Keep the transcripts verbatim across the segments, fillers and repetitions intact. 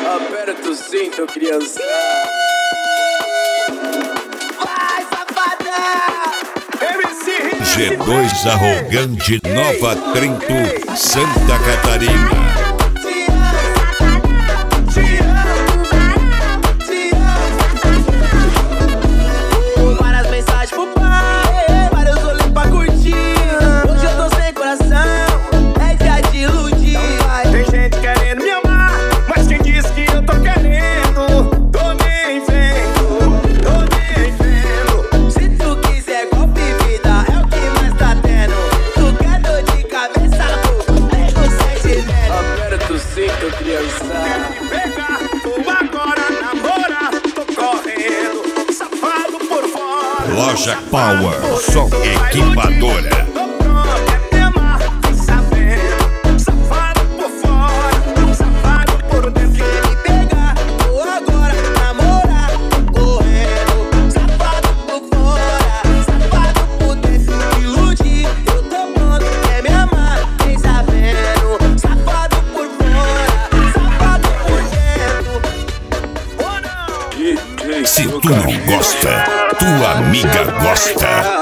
Aperta o cinto, criança. Vai, safada! M C G dois Arrogante, Nova Trento, Santa Catarina. Loja Power, som equipadora. Safado por fora, safado por dentro. Quer me pegar, ou agora namorar, correndo. Safado por fora, safado por dentro. Iludir, eu tô pronto, quer me amar, nem sabendo. Safado por fora, safado por dentro. Se tu não gosta, tua amiga gosta.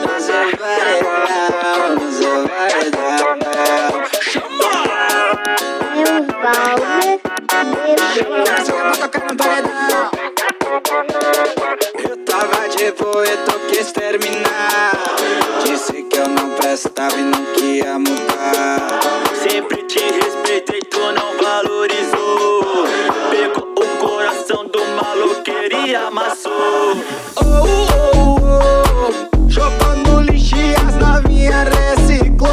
Eu tava de boa e tu quis terminar. Disse que eu não prestava e não queria mudar. Sempre te respeitei, tu não valorizou. Pegou o coração do maluqueiro e amassou. Oh, oh, oh, jogou no lixo e as novinhas reciclou.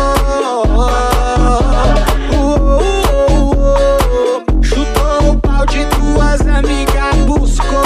Oh, oh, oh, chutou o pau de duas amigas, buscou.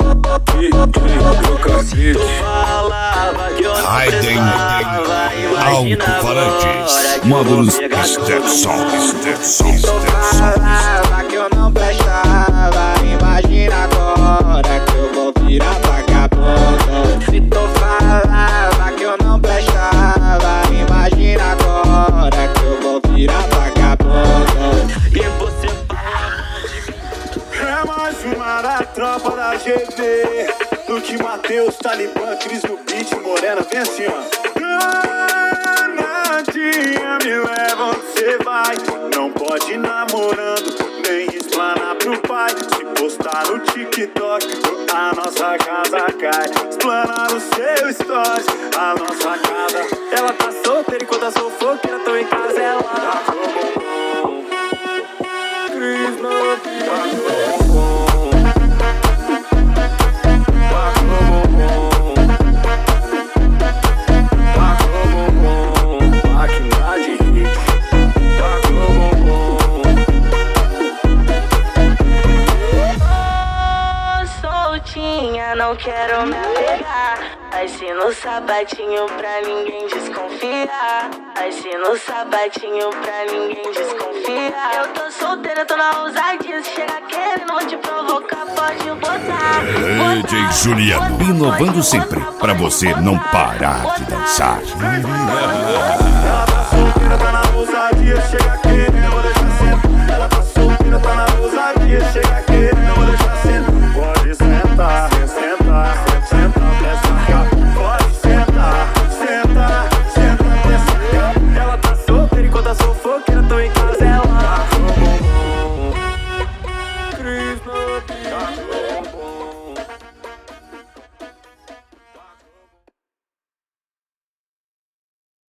Raiden Alto-Falantes, módulos Stetson, Stetson, falava que eu não prestava, imagina agora que eu vou virar vagabundo. Se tu falava que eu não prestava, imagina agora que eu vou virar vagabundo. E você é mais uma da tropa da G D. Luke, Matheus, Talibã, Cris no beat, Morena, vem assim, ó. Danadinha, me leva onde cê vai. Não pode ir namorando, nem explanar pro pai. Se postar no TikTok, a nossa casa cai. Explanar no seu stories, a nossa casa. Ela tá solteira enquanto a fofoqueira tô em casa, ela tá com bom. Cris no beat, não quero me apegar. Vai-se no sapatinho pra ninguém desconfiar. Vai-se no sapatinho pra ninguém desconfiar. Eu tô solteira, tô na ousadia. Se chega querendo te provocar, pode botar. D J Juliano, inovando sempre pra você não parar de dançar. Ela tá solteira, tá na ousadia. Se chega querendo, vou deixar sempre. Ela tá solteira, tá na ousadia.